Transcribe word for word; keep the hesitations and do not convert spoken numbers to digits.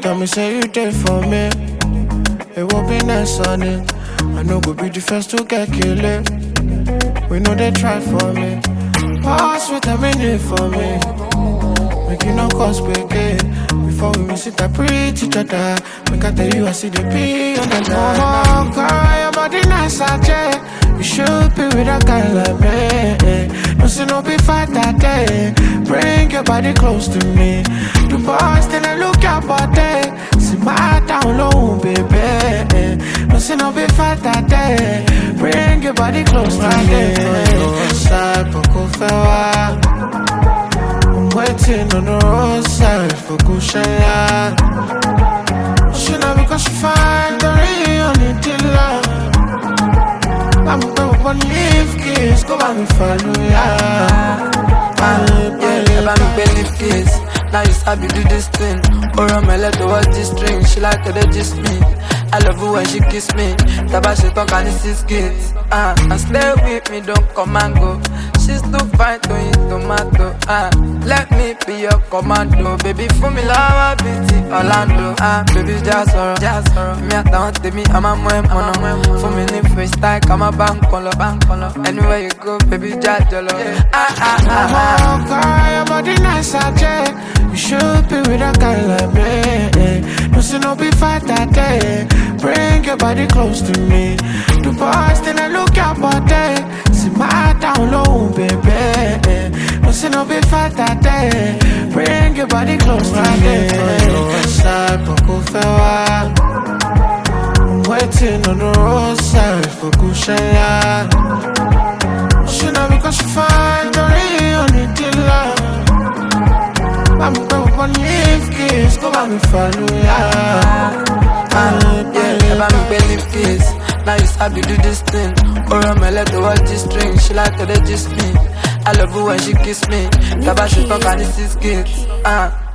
tell me say you did for me. It will be nice on it. I know go be the first to get killed. We know they try for me. Pass with a minute for me. Make you no cause big. Before we miss it, I preach each other. Make I tell you I see the P on the line. Oh, girl, your body nice, I check. You should be with a guy like me. No see no be fight that day. Bring your body close to me. The boys then I look your body. See my down low, baby. No see no be fight that day. Bring your body close to me. Side Poco Fewa. I'm waiting on the roadside for Kushaya. She not because she find the real dealer. I'm going to leave kiss, go back and follow ya. Yeah, let me belly kiss. Now you sabi do this thing. Or I'm a let her watch this string. She like to just me. I love her when she kiss me. Taba she talk and this is kids. Ah, and stay with me, don't come and go. She's too fine to eat tomato. Ah, let me be your commando. Baby, for me love, beauty Orlando. Ah, baby, just sorrow, just sorrow. Me at down to me, I'm a moe mono. For me, need freestyle, come a bank color, bank color. Anywhere you go, baby, just jolo. Ah, ah, ah, ah. Oh, girl, your body nice, I check. You should be with a guy like me. No see no be fight that day. Bring your body close to me. The boys then I look your body. See my down low, baby. No see no be fight that day. Bring your body close to me. Side Poco Fewa. I'm waiting on the roadside for Kushaya. She not because she find the real dealer. I'm going to leave kiss, go back and follow ya. Yeah, let me belly kiss. Now you sabi do this thing. Or I'm a let her watch this string. She like to just me. I love her when she kiss me. Taba she talk and this is kids. Ah.